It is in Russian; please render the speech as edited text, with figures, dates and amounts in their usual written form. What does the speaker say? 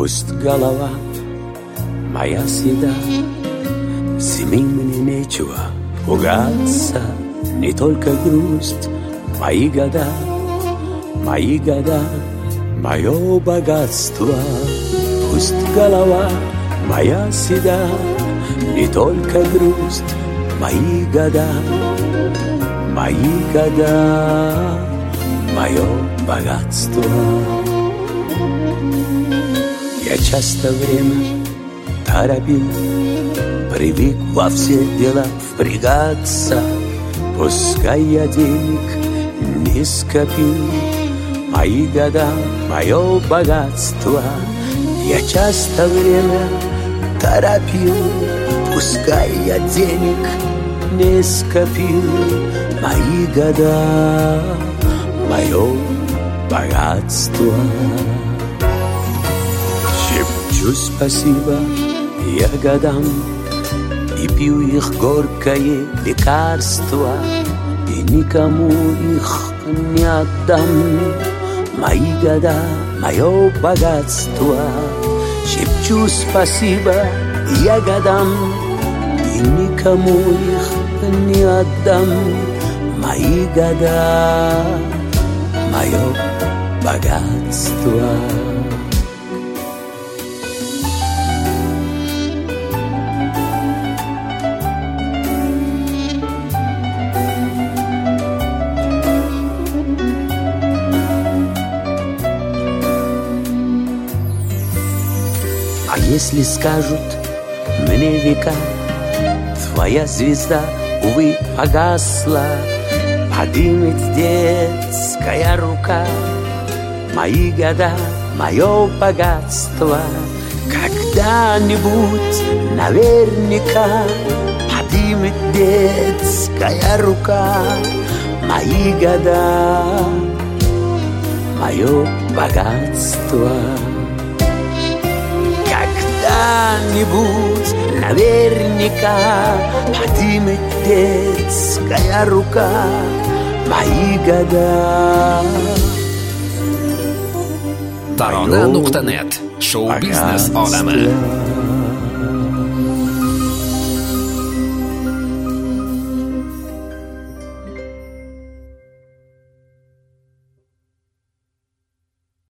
Пусть голова моя седа, зимы мне нечего пугаться, не только грусть, мои года, мое богатство. Пусть голова моя седа, не только грусть, мои года, мое богатство. Я часто время торопил, привык во все дела впрягаться. Пускай я денег не скопил, мои года, мое богатство. Я часто время торопил, пускай я денег не скопил, мои года, мое богатство. Шепчу спасибо я годам и пью их горькое лекарство, и никому их не отдам. Мои года, мое богатство. Шепчу спасибо я годам и никому их не отдам. Мои года, мое богатство. А если скажут мне века, твоя звезда, увы, погасла, поднимет детская рука. Мои года, мое богатство, когда-нибудь наверняка поднимет детская рука. Мои года, мое богатство. Когда-нибудь наверняка поднимет детская рука. Мои года. Tarona.net Show biznes olami.